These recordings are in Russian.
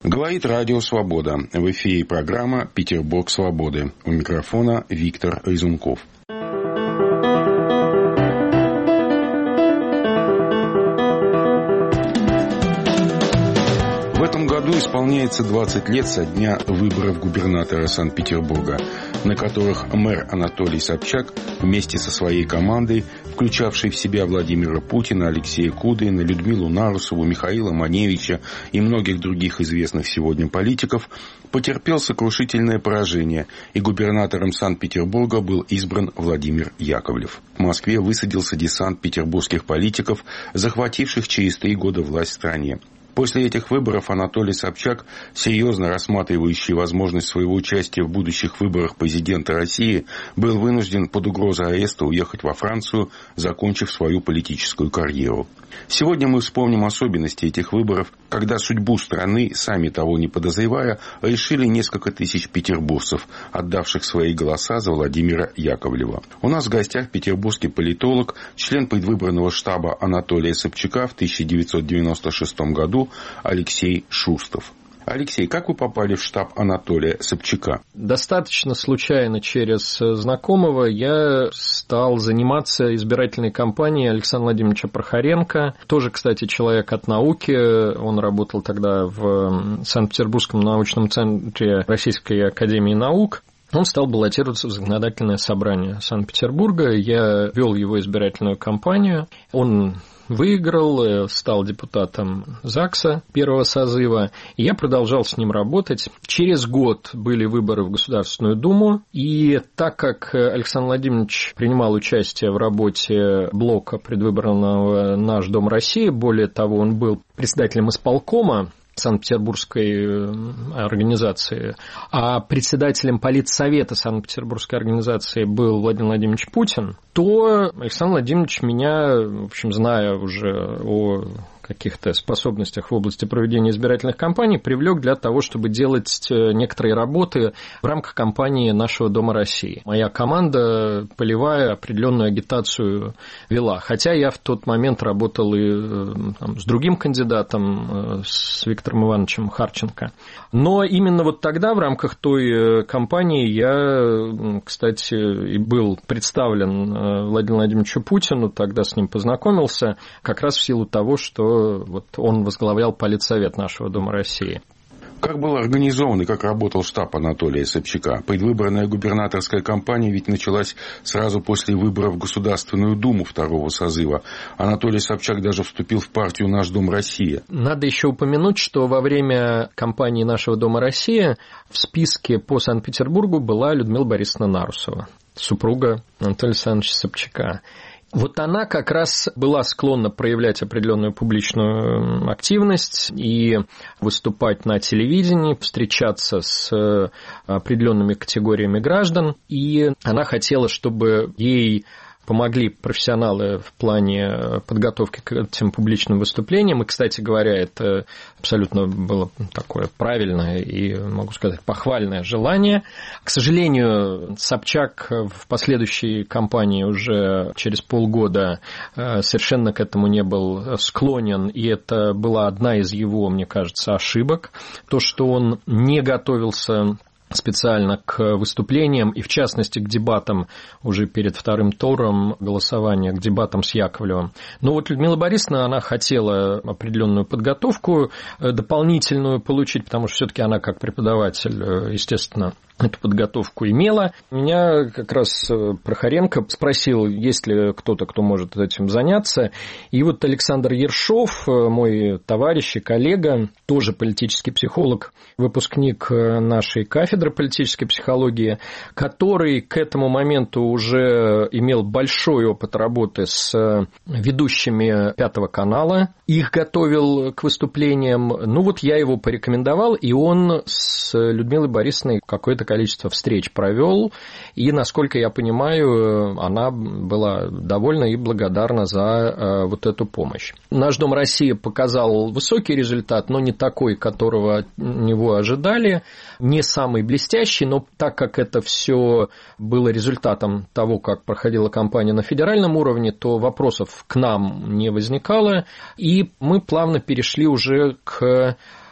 Говорит Радио Свобода. В эфире программа «Петербург свободы». У микрофона Виктор Резунков. В этом году исполняется 20 лет со дня выборов губернатора Санкт-Петербурга, на которых мэр Анатолий Собчак вместе со своей командой, включавшей в себя Владимира Путина, Алексея Кудрина, Людмилу Нарусову, Михаила Маневича и многих других известных сегодня политиков, потерпел сокрушительное поражение, и губернатором Санкт-Петербурга был избран Владимир Яковлев. В Москве высадился десант петербургских политиков, захвативших через 3 года власть в стране. После этих выборов Анатолий Собчак, серьезно рассматривающий возможность своего участия в будущих выборах президента России, был вынужден под угрозой ареста уехать во Францию, закончив свою политическую карьеру. Сегодня мы вспомним особенности этих выборов, когда судьбу страны, сами того не подозревая, решили несколько тысяч петербуржцев, отдавших свои голоса за Владимира Яковлева. У нас в гостях петербургский политолог, член предвыборного штаба Анатолия Собчака в 1996 году Алексей Шустов. Алексей, как вы попали в штаб Анатолия Собчака? Достаточно случайно через знакомого я стал заниматься избирательной кампанией Александра Владимировича Прохоренко. Тоже, кстати, человек от науки. Он работал тогда в Санкт-Петербургском научном центре Российской академии наук. Он стал баллотироваться в законодательное собрание Санкт-Петербурга. Я вел его избирательную кампанию. Он выиграл, стал депутатом ЗАГСа первого созыва, и я продолжал с ним работать. Через год были выборы в Государственную Думу, и так как Александр Владимирович принимал участие в работе блока предвыборного «Наш Дом России», более того, он был председателем исполкома Санкт-Петербургской организации, а председателем политсовета Санкт-Петербургской организации был Владимир Владимирович Путин, то Александр Владимирович меня, в общем, зная уже о каких-то способностях в области проведения избирательных кампаний, привлек для того, чтобы делать некоторые работы в рамках кампании «Нашего Дома России». Моя команда полевая определенную агитацию вела, хотя я в тот момент работал и с другим кандидатом, с Виктором Ивановичем Харченко. Но именно вот тогда в рамках той кампании я, кстати, и был представлен Владимиру Владимировичу Путину, тогда с ним познакомился, как раз в силу того, что вот он возглавлял политсовет «Нашего Дома России». Как был организован и как работал штаб Анатолия Собчака? Предвыборная губернаторская кампания ведь началась сразу после выборов в Государственную Думу второго созыва. Анатолий Собчак даже вступил в партию «Наш Дом России». Надо еще упомянуть, что во время кампании «Нашего Дома России» в списке по Санкт-Петербургу была Людмила Борисовна Нарусова, супруга Анатолия Александровича Собчака. Вот она как раз была склонна проявлять определенную публичную активность и выступать на телевидении, встречаться с определенными категориями граждан, и она хотела, чтобы ей помогли профессионалы в плане подготовки к этим публичным выступлениям. И, кстати говоря, это абсолютно было такое правильное и, могу сказать, похвальное желание. К сожалению, Собчак в последующей кампании уже через полгода совершенно к этому не был склонен, и это была одна из его, мне кажется, ошибок. То, что он не готовился специально к выступлениям, и в частности к дебатам уже перед вторым туром голосования, к дебатам с Яковлевым. Но вот Людмила Борисовна, она хотела определенную подготовку дополнительную получить, потому что все-таки она как преподаватель, естественно, эту подготовку имела. Меня как раз Прохоренко спросил, есть ли кто-то, кто может этим заняться. И вот Александр Ершов, мой товарищ и коллега, тоже политический психолог, выпускник нашей кафедры политической психологии, который к этому моменту уже имел большой опыт работы с ведущими Пятого канала, их готовил к выступлениям. Ну вот я его порекомендовал, и он с Людмилой Борисовной какое-то количество встреч провел, и, насколько я понимаю, она была довольна и благодарна за вот эту помощь. «Наш Дом России» показал высокий результат, но не такой, которого от него ожидали, не самый блестящий, но так как это все было результатом того, как проходила кампания на федеральном уровне, то вопросов к нам не возникало, и мы плавно перешли уже к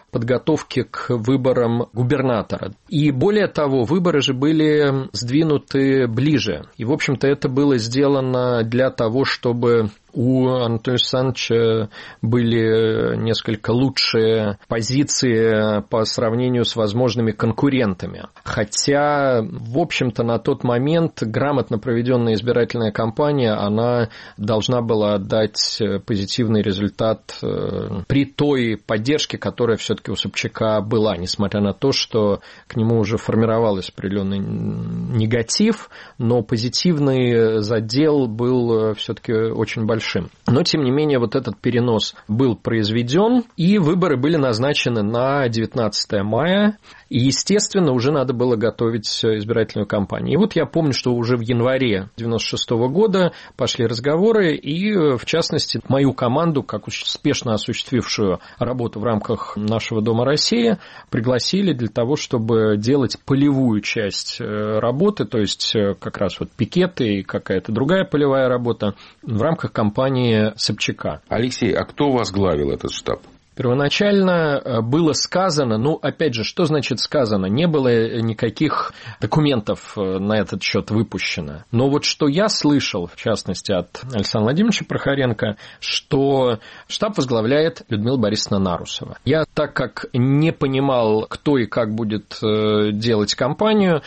подготовки к выборам губернатора. И более того, выборы же были сдвинуты ближе. И, в общем-то, это было сделано для того, чтобы у Анатолия Александровича были несколько лучшие позиции по сравнению с возможными конкурентами. Хотя, в общем-то, на тот момент грамотно проведенная избирательная кампания, она должна была дать позитивный результат при той поддержке, которая все-таки у Собчака была, несмотря на то, что к нему уже формировался определенный негатив, но позитивный задел был все-таки очень большим. Но, тем не менее, вот этот перенос был произведен, и выборы были назначены на 19 мая. И, естественно, уже надо было готовить избирательную кампанию. И вот я помню, что уже в январе 1996 года пошли разговоры, и, в частности, мою команду, как успешно осуществившую работу в рамках нашего Дома России, пригласили для того, чтобы делать полевую часть работы, то есть как раз вот пикеты и какая-то другая полевая работа в рамках кампании Собчака. Алексей, а кто возглавил этот штаб? Первоначально было сказано, ну, опять же, что значит сказано? Не было никаких документов на этот счет выпущено. Но вот что я слышал, в частности, от Александра Владимировича Прохоренко, что штаб возглавляет Людмила Борисовна Нарусова. Я, так как не понимал, кто и как будет делать кампанию,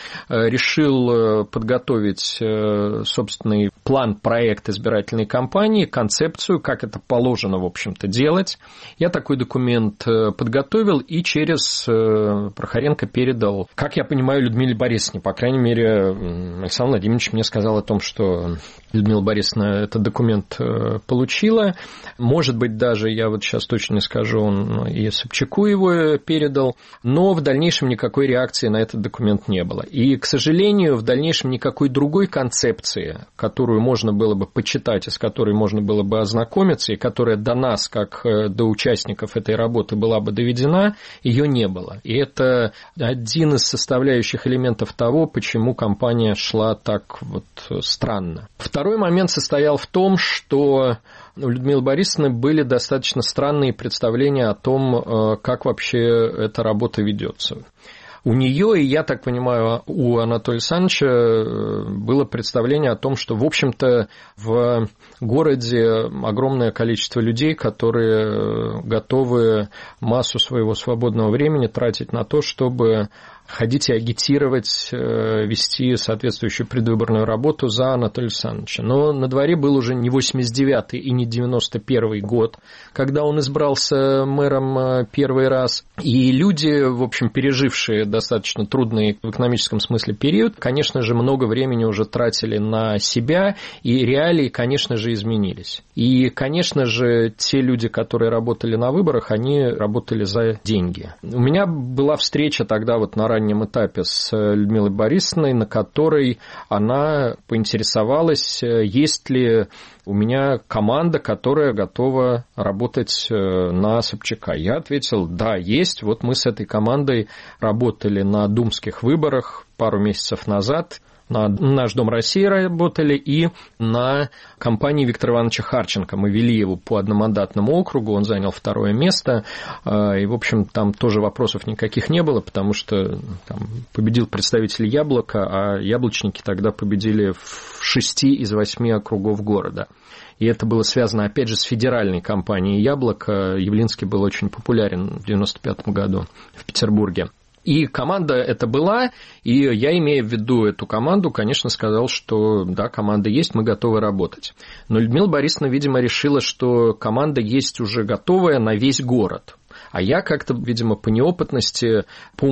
решил подготовить собственный план, проект избирательной кампании, концепцию, как это положено, в общем-то, делать. Я такой документ подготовил и через Прохоренко передал, как я понимаю, Людмиле Борисовне. По крайней мере, Александр Владимирович мне сказал о том, что Людмила Борисовна этот документ получила. Может быть, даже, я вот сейчас точно не скажу, он и Собчаку его передал, но в дальнейшем никакой реакции на этот документ не было. И, к сожалению, в дальнейшем никакой другой концепции, которую можно было бы почитать и с которой можно было бы ознакомиться, и которая до нас, как до участников этой работы, была бы доведена, ее не было. И это один из составляющих элементов того, почему кампания шла так вот странно. Второй момент состоял в том, что у Людмилы Борисовны были достаточно странные представления о том, как вообще эта работа ведется. У нее, и я так понимаю, у Анатолия Александровича было представление о том, что, в общем-то, в городе огромное количество людей, которые готовы массу своего свободного времени тратить на то, чтобы ходить и агитировать, вести соответствующую предвыборную работу за Анатолия Александровича. Но на дворе был уже не 89-й и не 91-й год, когда он избрался мэром первый раз. И люди, в общем, пережившие достаточно трудный в экономическом смысле период, конечно же, много времени уже тратили на себя, и реалии, конечно же, изменились. И, конечно же, те люди, которые работали на выборах, они работали за деньги. У меня была встреча тогда вот на раннем этапе с Людмилой Борисовной, на которой она поинтересовалась, есть ли у меня команда, которая готова работать на Собчака. Я ответил, да, есть. Вот мы с этой командой работали на думских выборах пару месяцев назад. На наш Дом России работали и на кампании Виктора Ивановича Харченко. Мы вели его по одномандатному округу, он занял 2-е место. И, в общем, там тоже вопросов никаких не было, потому что там победил представитель Яблока, а яблочники тогда победили в 6 из 8 округов города. И это было связано, опять же, с федеральной кампанией «Яблоко». Явлинский был очень популярен в 1995 году в Петербурге. И команда это была, и я, имея в виду эту команду, конечно, сказал, что да, команда есть, мы готовы работать. Но Людмила Борисовна, видимо, решила, что команда есть уже готовая на весь город. А я как-то, видимо, по неопытности, по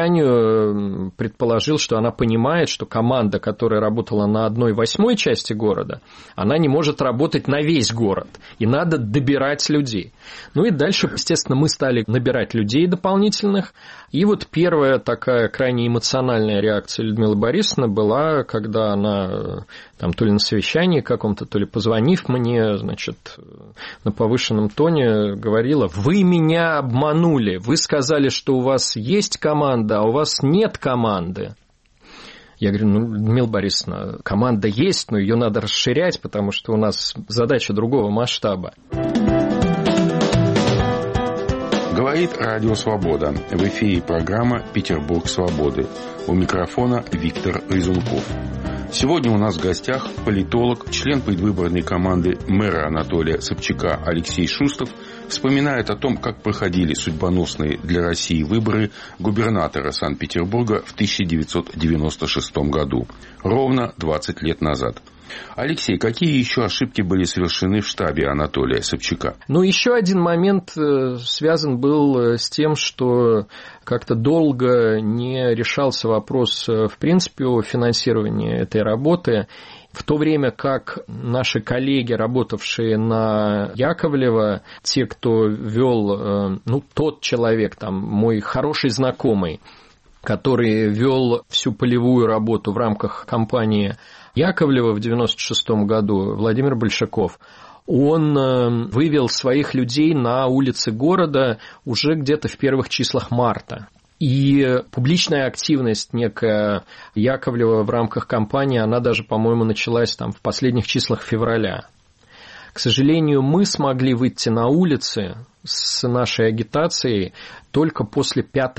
умолчанию предположил, что она понимает, что команда, которая работала на 1/8 части города, она не может работать на весь город, и надо добирать людей. Ну и дальше, естественно, мы стали набирать людей дополнительных, и вот первая такая крайне эмоциональная реакция Людмилы Борисовны была, когда она там то ли на совещании каком-то, то ли позвонив мне, значит, на повышенном тоне говорила: «Вы меня обманули, вы сказали, что у вас есть команда, а у вас нет команды». Я говорю, ну, Людмила Борисовна, команда есть, но ее надо расширять, потому что у нас задача другого масштаба. Говорит Радио Свобода. В эфире программа «Петербург свободы». У микрофона Виктор Резунков. Сегодня у нас в гостях политолог, член предвыборной команды мэра Анатолия Собчака Алексей Шустов вспоминает о том, как проходили судьбоносные для России выборы губернатора Санкт-Петербурга в 1996 году, ровно 20 лет назад. Алексей, какие еще ошибки были совершены в штабе Анатолия Собчака? Еще один момент связан был с тем, что как-то долго не решался вопрос, в принципе, о финансировании этой работы. В то время как наши коллеги, работавшие на Яковлева, те, кто вел, тот человек, мой хороший знакомый, который вел всю полевую работу в рамках кампании Яковлева в 1996 году, Владимир Большаков, он вывел своих людей на улицы города уже где-то в первых числах марта. И публичная активность некая Яковлева в рамках кампании, она даже, по-моему, началась в последних числах февраля. К сожалению, мы смогли выйти на улицы с нашей агитацией только после 5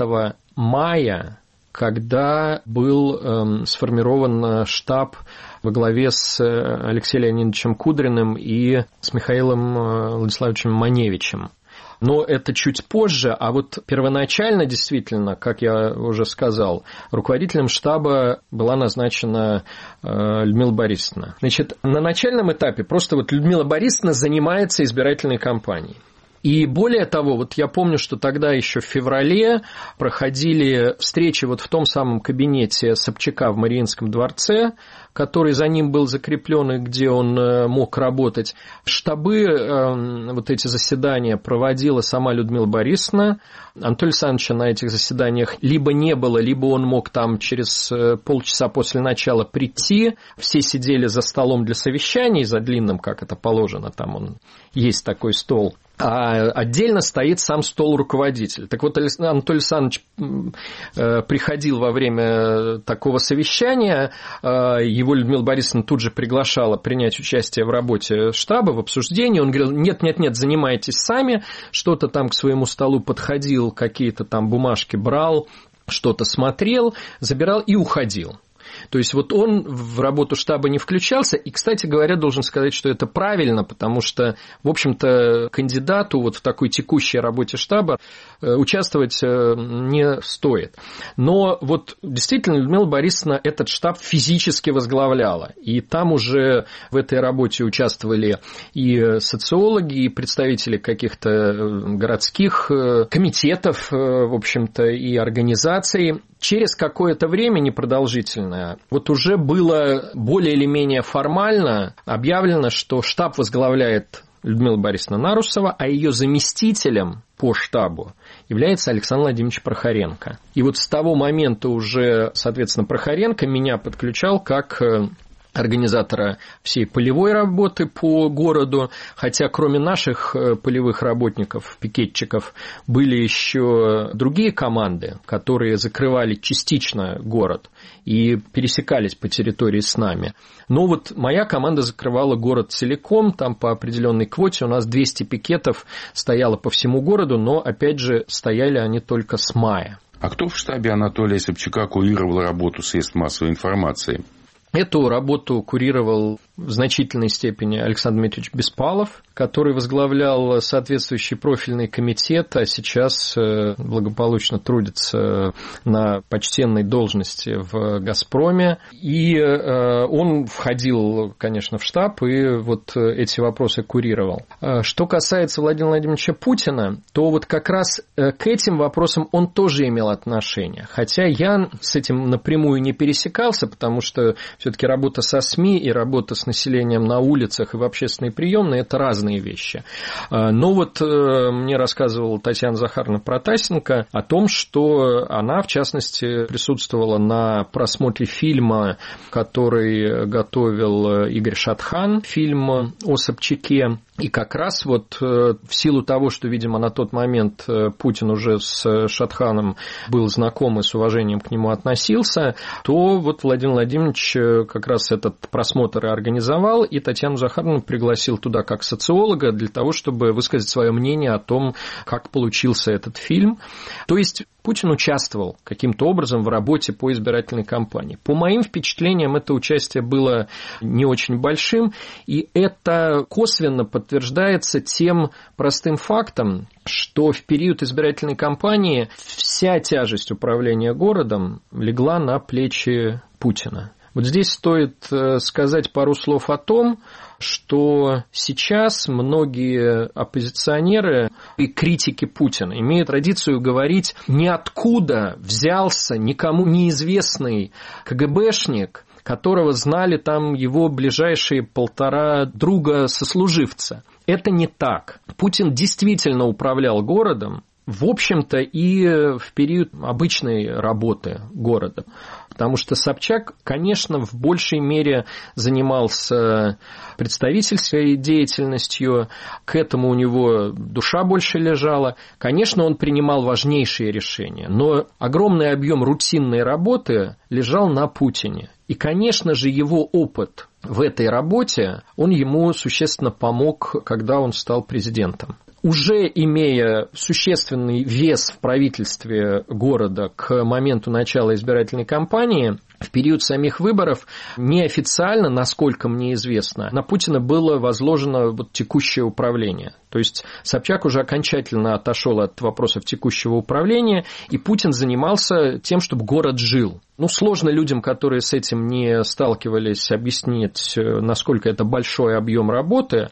мая, когда был сформирован штаб во главе с Алексеем Леонидовичем Кудриным и с Михаилом Владиславовичем Маневичем. Но это чуть позже, а вот первоначально, действительно, как я уже сказал, руководителем штаба была назначена Людмила Борисовна. Значит, на начальном этапе просто Людмила Борисовна занимается избирательной кампанией. И более того, я помню, что тогда еще в феврале проходили встречи в том самом кабинете Собчака в Мариинском дворце, который за ним был закреплен и где он мог работать. Штабы, эти заседания проводила сама Людмила Борисовна. Анатолия Александровича на этих заседаниях либо не было, либо он мог через полчаса после начала прийти. Все сидели за столом для совещаний, за длинным, как это положено, есть такой стол. А отдельно стоит сам стол руководителя. Так вот, Анатолий Александрович приходил во время такого совещания, его Людмила Борисовна тут же приглашала принять участие в работе штаба, в обсуждении. Он говорил, нет, занимайтесь сами, что-то к своему столу подходил, какие-то бумажки брал, что-то смотрел, забирал и уходил. То есть он в работу штаба не включался, и, кстати говоря, должен сказать, что это правильно, потому что, в общем-то, кандидату в такой текущей работе штаба участвовать не стоит. Но действительно Людмила Борисовна этот штаб физически возглавляла, и там уже в этой работе участвовали и социологи, и представители каких-то городских комитетов, в общем-то, и организаций. Через какое-то время непродолжительное уже было более или менее формально объявлено, что штаб возглавляет Людмила Борисовна Нарусова, а ее заместителем по штабу является Александр Владимирович Прохоренко. И с того момента уже, соответственно, Прохоренко меня подключал как организатора всей полевой работы по городу, хотя кроме наших полевых работников, пикетчиков, были еще другие команды, которые закрывали частично город и пересекались по территории с нами. Но моя команда закрывала город целиком, там по определенной квоте у нас 200 пикетов стояло по всему городу, но, опять же, стояли они только с мая. А кто в штабе Анатолия Собчака курировал работу средств массовой информации? Эту работу курировал в значительной степени Александр Дмитриевич Беспалов, который возглавлял соответствующий профильный комитет, а сейчас благополучно трудится на почтенной должности в «Газпроме». И он входил, конечно, в штаб и эти вопросы курировал. Что касается Владимира Владимировича Путина, то как раз к этим вопросам он тоже имел отношение. Хотя я с этим напрямую не пересекался, потому что все-таки работа со СМИ и работа с населением на улицах и в общественной приемной – это разные вещи. Но мне рассказывала Татьяна Захаровна Протасенко о том, что она, в частности, присутствовала на просмотре фильма, который готовил Игорь Шатхан, фильм о Собчаке. И как раз в силу того, что, видимо, на тот момент Путин уже с Шатханом был знаком и с уважением к нему относился, то Владимир Владимирович как раз этот просмотр и организовал, и Татьяну Захаровну пригласил туда как социолога для того, чтобы высказать свое мнение о том, как получился этот фильм. То есть Путин участвовал каким-то образом в работе по избирательной кампании. По моим впечатлениям, это участие было не очень большим, и это косвенно подтверждается тем простым фактом, что в период избирательной кампании вся тяжесть управления городом легла на плечи Путина. Вот здесь стоит сказать пару слов о том, что сейчас многие оппозиционеры и критики Путина имеют традицию говорить, ниоткуда взялся никому неизвестный КГБшник, которого знали там его ближайшие 1,5 друга-сослуживца. Это не так. Путин действительно управлял городом, в общем-то, и в период обычной работы города. Потому что Собчак, конечно, в большей мере занимался представительской деятельностью, к этому у него душа больше лежала. Конечно, он принимал важнейшие решения, но огромный объем рутинной работы лежал на Путине. И, конечно же, его опыт в этой работе, он ему существенно помог, когда он стал президентом. Уже имея существенный вес в правительстве города к моменту начала избирательной кампании, в период самих выборов неофициально, насколько мне известно, на Путина было возложено текущее управление. То есть Собчак уже окончательно отошел от вопросов текущего управления, и Путин занимался тем, чтобы город жил. Сложно людям, которые с этим не сталкивались, объяснить, насколько это большой объем работы,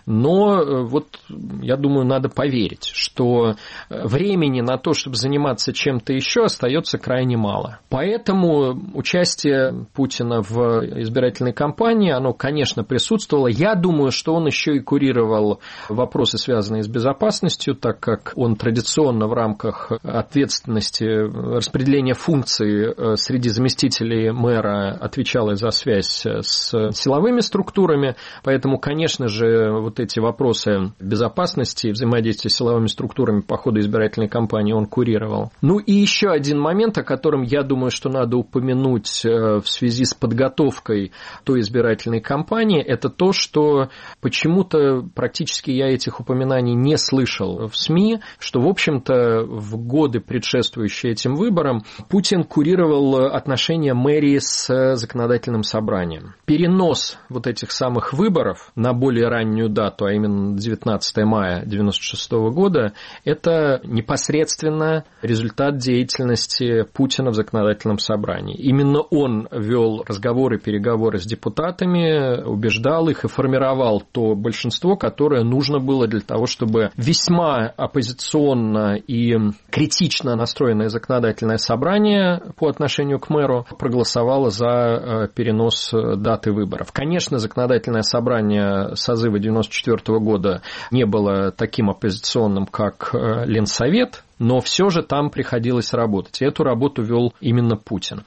но я думаю, надо поверить, что времени на то, чтобы заниматься чем-то еще, остается крайне мало. Поэтому участие Путина в избирательной кампании, оно, конечно, присутствовало. Я думаю, что он еще и курировал вопросы, связанные с безопасностью, так как он традиционно в рамках ответственности распределения функций среди заместителей мэра отвечал и за связь с силовыми структурами, поэтому, конечно же, эти вопросы безопасности и взаимодействия с силовыми структурами по ходу избирательной кампании он курировал. И еще один момент, о котором я думаю, что надо упомянуть в связи с подготовкой той избирательной кампании, это то, что почему-то практически я этих упоминаний не слышал в СМИ, что, в общем-то, в годы, предшествующие этим выборам, Путин курировал отношения мэрии с законодательным собранием. Перенос этих самых выборов на более раннюю дату, а именно 19 мая 1996 года, это непосредственно результат деятельности Путина в законодательном собрании. Именно он вел разговоры, переговоры с депутатами, убеждал их и формировал то большинство, которое нужно было для того, чтобы весьма оппозиционно и критично настроенное законодательное собрание по отношению к мэру проголосовало за перенос даты выборов. Конечно, законодательное собрание созыва 1994 года не было таким оппозиционным, как Ленсовет, но все же там приходилось работать. И эту работу вел именно Путин.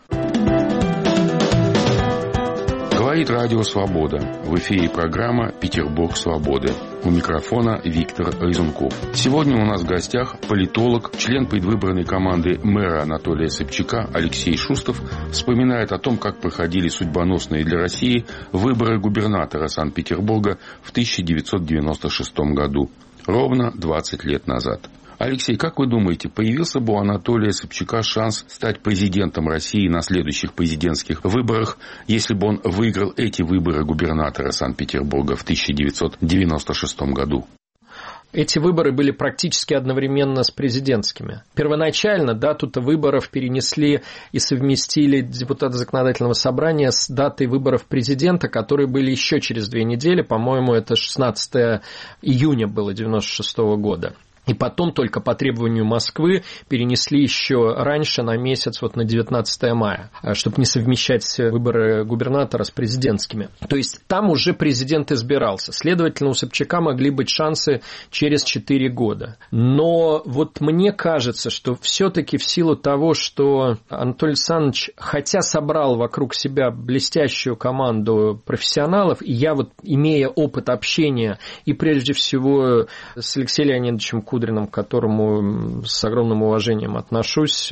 Говорит Радио Свобода. В эфире программа «Петербург свободы». У микрофона Виктор Резунков. Сегодня у нас в гостях политолог, член предвыборной команды мэра Анатолия Собчака Алексей Шустов вспоминает о том, как проходили судьбоносные для России выборы губернатора Санкт-Петербурга в 1996 году, ровно 20 лет назад. Алексей, как вы думаете, появился бы у Анатолия Собчака шанс стать президентом России на следующих президентских выборах, если бы он выиграл эти выборы губернатора Санкт-Петербурга в 1996 году? Эти выборы были практически одновременно с президентскими. Первоначально дату-то выборов перенесли и совместили депутаты законодательного собрания с датой выборов президента, которые были еще через 2 недели, по-моему, это 16 июня было 1996 года. И потом только по требованию Москвы перенесли еще раньше на месяц, на 19 мая, чтобы не совмещать выборы губернатора с президентскими. То есть там уже президент избирался. Следовательно, у Собчака могли быть шансы через 4 года. Но мне кажется, что все-таки в силу того, что Анатолий Александрович, хотя собрал вокруг себя блестящую команду профессионалов, и я имея опыт общения и прежде всего с Алексеем Леонидовичем Кудрин, Кудриным, к которому с огромным уважением отношусь,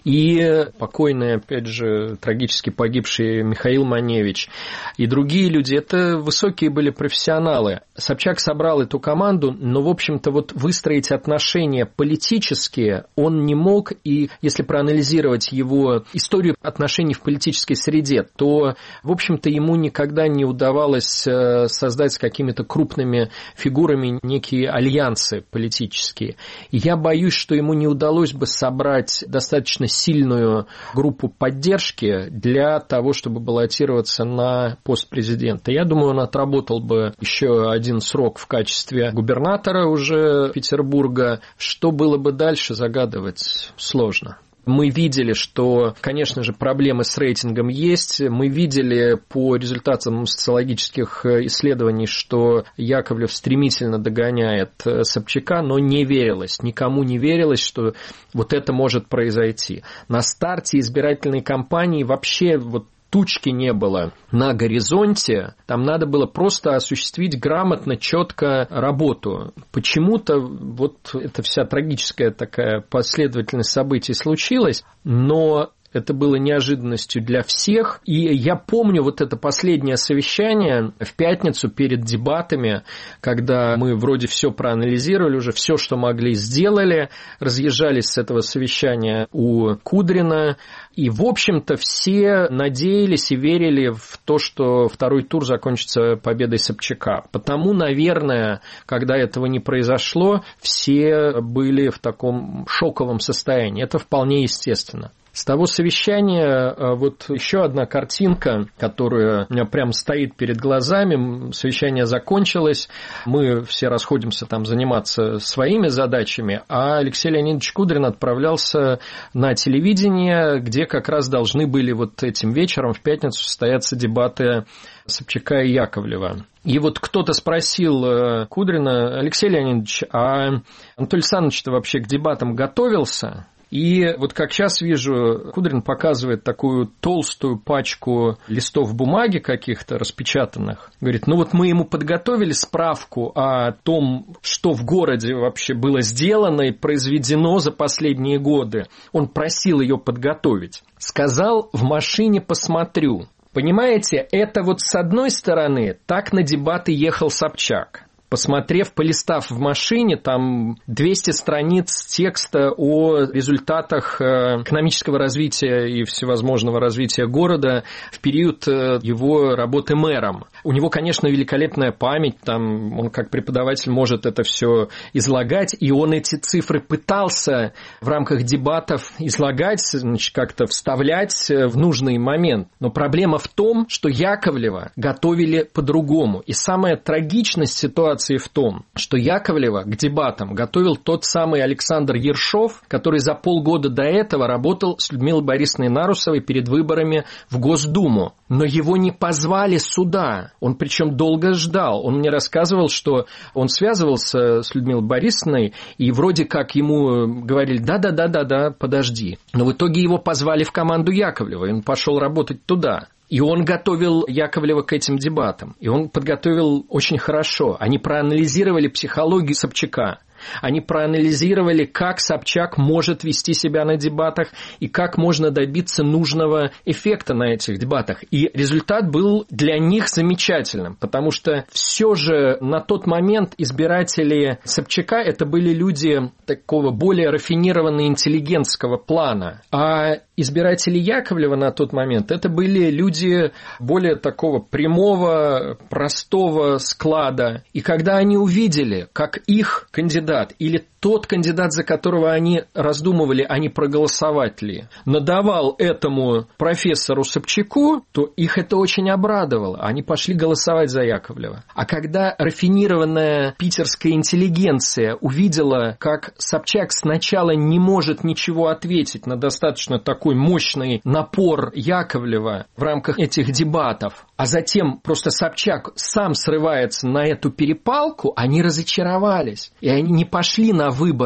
и покойный, опять же, трагически погибший Михаил Маневич, и другие люди, это высокие были профессионалы. Собчак собрал эту команду, но, в общем-то, вот выстроить отношения политические он не мог, и если проанализировать его историю отношений в политической среде, то, в общем-то, ему никогда не удавалось создать с какими-то крупными фигурами некие альянсы политические. И я боюсь, что ему не удалось бы собрать достаточно сильную группу поддержки для того, чтобы баллотироваться на пост президента. Я думаю, он отработал бы еще один срок в качестве губернатора уже Петербурга. Что было бы дальше, загадывать сложно. Мы видели, что, конечно же, проблемы с рейтингом есть. Мы видели по результатам социологических исследований, что Яковлев стремительно догоняет Собчака, но не верилось, никому не верилось, что вот это может произойти. На старте избирательной кампании вообще вот тучки не было на горизонте, там надо было просто осуществить грамотно, четко работу. Почему-то вот эта вся трагическая такая последовательность событий случилась, но это было неожиданностью для всех. И я помню вот это последнее совещание в пятницу перед дебатами, когда мы вроде все проанализировали, уже все, что могли, сделали, разъезжались с этого совещания у Кудрина. И, в общем-то, все надеялись и верили в то, что второй тур закончится победой Собчака. Потому, наверное, когда этого не произошло, все были в таком шоковом состоянии. Это вполне естественно. С того совещания вот еще одна картинка, которая у меня прям стоит перед глазами. Совещание закончилось, мы все расходимся там заниматься своими задачами, а Алексей Леонидович Кудрин отправлялся на телевидение, где как раз должны были вот этим вечером в пятницу состояться дебаты Собчака и Яковлева. И вот кто-то спросил Кудрина: Алексей Леонидович, а Анатолий Александрович-то вообще к дебатам готовился? И вот как сейчас вижу, Кудрин показывает такую толстую пачку листов бумаги каких-то распечатанных. Говорит, ну вот мы ему подготовили справку о том, что в городе вообще было сделано и произведено за последние годы. Он просил ее подготовить. Сказал, в машине посмотрю. Понимаете, это вот с одной стороны так на дебаты ехал Собчак. Посмотрев, полистав в машине, там 200 страниц текста о результатах экономического развития и всевозможного развития города в период его работы мэром. У него, конечно, великолепная память, там он как преподаватель может это все излагать, и он эти цифры пытался в рамках дебатов излагать, значит, как-то вставлять в нужный момент. Но проблема в том, что Яковлева готовили по-другому. И самая трагичность ситуации в том, что Яковлева к дебатам готовил тот самый Александр Ершов, который за полгода до этого работал с Людмилой Борисовной Нарусовой перед выборами в Госдуму. Но его не позвали сюда. Он причем долго ждал. Он мне рассказывал, что он связывался с Людмилой Борисовной, и вроде как ему говорили: да, подожди. Но в итоге его позвали в команду Яковлева, и он пошел работать туда. И он готовил Яковлева к этим дебатам. И он подготовил очень хорошо. Они проанализировали психологию Собчака. Они проанализировали, как Собчак может вести себя на дебатах и как можно добиться нужного эффекта на этих дебатах. И результат был для них замечательным, потому что все же на тот момент избиратели Собчака это были люди такого более рафинированного интеллигентского плана, а избиратели Яковлева на тот момент это были люди более такого прямого, простого склада. И когда они увидели, как их кандидат или тот кандидат, за которого они раздумывали, а не проголосовать ли, надавал этому профессору Собчаку, то их это очень обрадовало. Они пошли голосовать за Яковлева. А когда рафинированная питерская интеллигенция увидела, как Собчак сначала не может ничего ответить на достаточно такой мощный напор Яковлева в рамках этих дебатов, а затем просто Собчак сам срывается на эту перепалку, они разочаровались. И они не пошли на выборы.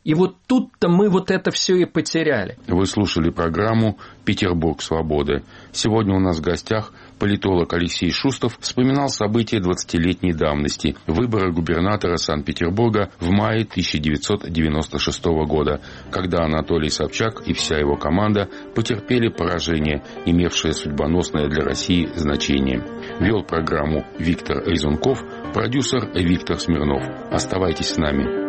И вот тут-то мы вот это все и потеряли. Вы слушали программу «Петербург свободы». Сегодня у нас в гостях политолог Алексей Шустов вспоминал события 20-летней давности, выборы губернатора Санкт-Петербурга в мае 1996 года, когда Анатолий Собчак и вся его команда потерпели поражение, имевшее судьбоносное для России значение. Вел программу Виктор Резунков, продюсер Виктор Смирнов. Оставайтесь с нами.